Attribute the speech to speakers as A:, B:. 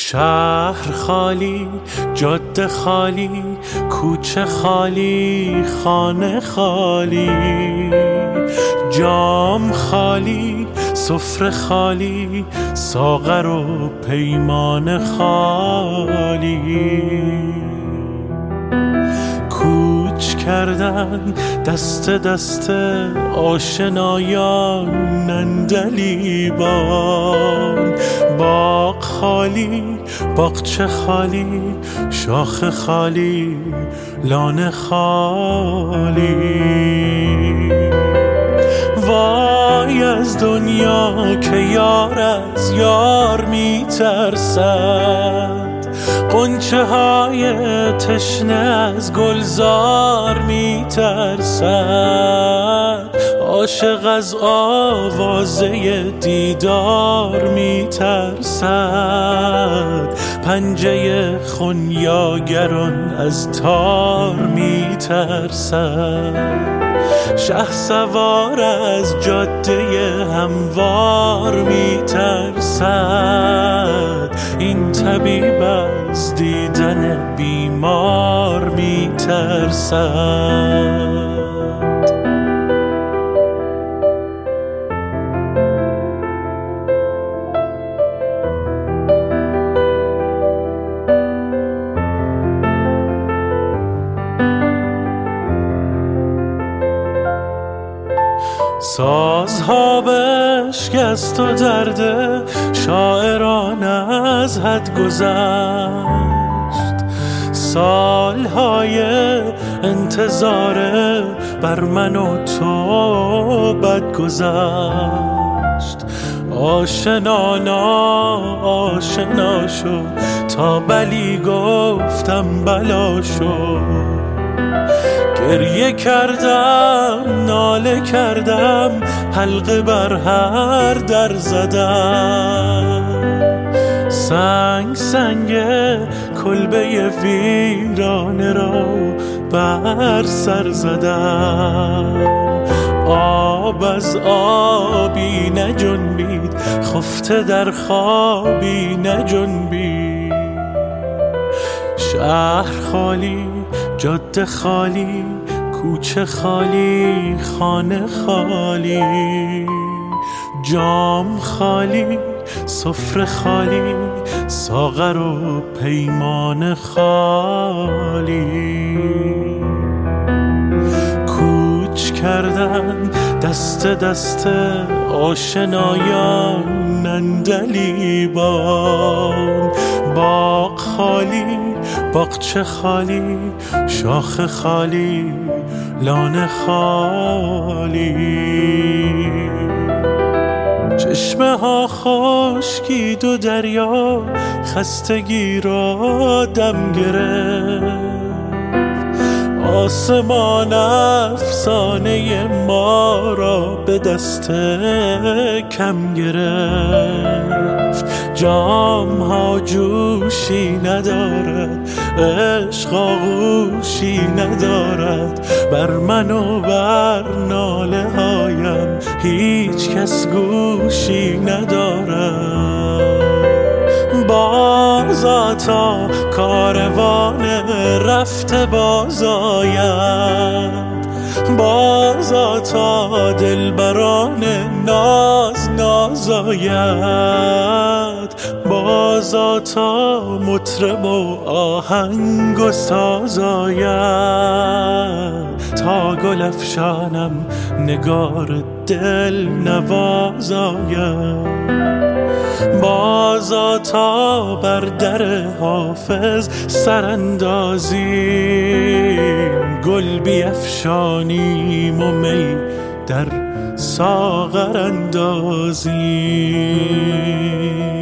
A: شهر خالی، جاده خالی، کوچه خالی، خانه خالی، جام خالی، سفره خالی، ساغر و پیمان خالی. کوچ کردن دست دست آشنایان نندلیبان. باغ خالی، باغچه خالی، شاخ خالی، لانه خالی. وای از دنیا که یار از یار میترسد، غنچه های تشنه از گلزار میترسد، عاشق از آوازه دیدار میترسد، پنجه خونیاگران از تار میترسد، شهسوار از جاده هموار میترسد، این طبیب از دیدن بیمار میترسد. سازها بشکست و درد شاعران از حد گذشت، سالهای انتظار بر من و تو بد گذشت. آشنا شد تا بلی گفتم بلا شد، گریه کردم ناله کردم حلقه بر هر در زدم، سنگ کلبه ویرانه را بر سر زدم. آب از آبی نجنبید، خفته در خوابی نجنبید. شهر خالی، جاده خالی، کوچه خالی، خانه خالی، جام خالی، سفره خالی، ساغر و پیمان خالی. کوچ کردن دست دست آشنایان نندلیبان. باغ خالی، باغچه خالی، شاخ خالی، لانه خالی. چشمه ها خشکید و دریا خستگی را دم گرفت، آسمان افسانه ما را به دست کم گرفت. جام ها جوشی ندارد، عشق آغوشی ندارد، بر من و بر ناله هایم هیچ کس گوشی ندارد. بازا تا کاروان رفته باز آید، بازا تا دلبران ناز آید، بازا تا مطرب و آهنگ و ساز آید، تا گل افشانم نگار دل نواز آید، بازا تا بر در حافظ سراندازیم، گل بیفشانیم و می در ساغر اندازیم.